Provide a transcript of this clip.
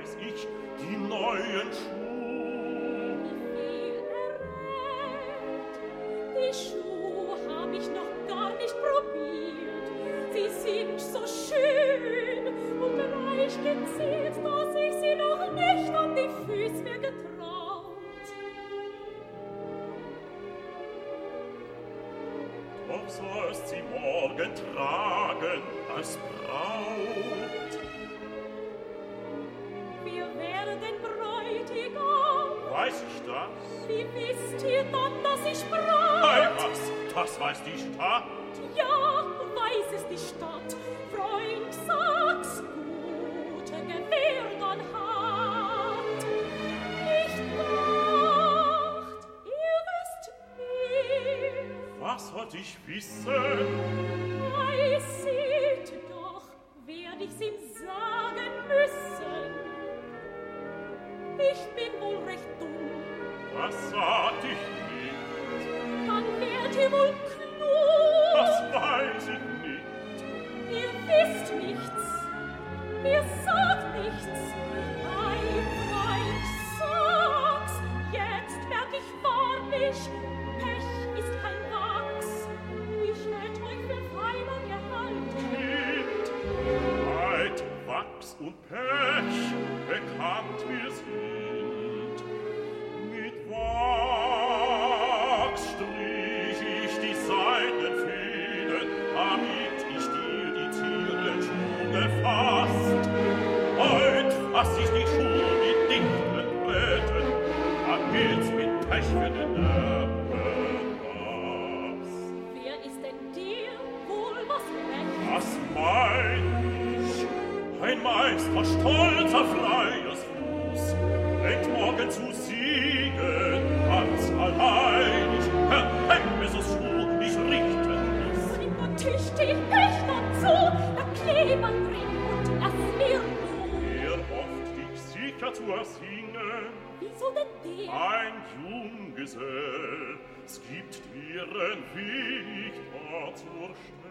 weiß ich, die neuen Schuh. Wie errät, die Schuh hab ich noch gar nicht probiert. Sie sind so schön und reich gezielt, dass ich sie noch nicht an die Füße mir getraut. Doch sollst sie morgen tragen als Braut. Wir werden Bräutigam. Weiß ich das? Wie wisst ihr dann, dass ich Ei, Braut? was? Das weiß die Stadt. Ja, weiß es die Stadt. Freund, sag's, gute Gewähr dann hat. Nicht dacht, ihr wisst mehr. Was sollt ich wissen? Ei, seht doch, werd ich's ihm sagen müssen. Ich bin wohl recht dumm. Was sagt ich nicht? Dann werd ihr wohl klug. Das weiß ich nicht. Ihr wisst nichts, ihr sagt nichts. Ei, Freund, sag's, jetzt merk ich wahrlich, Pech ist kein Wachs. Ich hätt euch für feiner gehalten. Kind, Leid, Wachs und Pech, bekannt wir sind. Mit Wachs strich ich die Seidenfäden, damit ich dir die Zierenschuhe gefasst. Heut fass ich die Schuhe mit dichten Drähten, damit's mit Pech für den Erben passt. Wer ist denn der, wohl was recht? Was mein ich? Ein Meister stolzer Freiers Fuß, denkt morgen zu siegen, ganz allein ich, Herr Hemmesus Schuh, mich richten muss. Bring und Tisch die Pech dazu, da Kleber drin und lass mir nur. Er hofft, dich sicher zu ersingen, Wieso denn der? ein Junggesell, es gibt deren Weg da zur Stadt.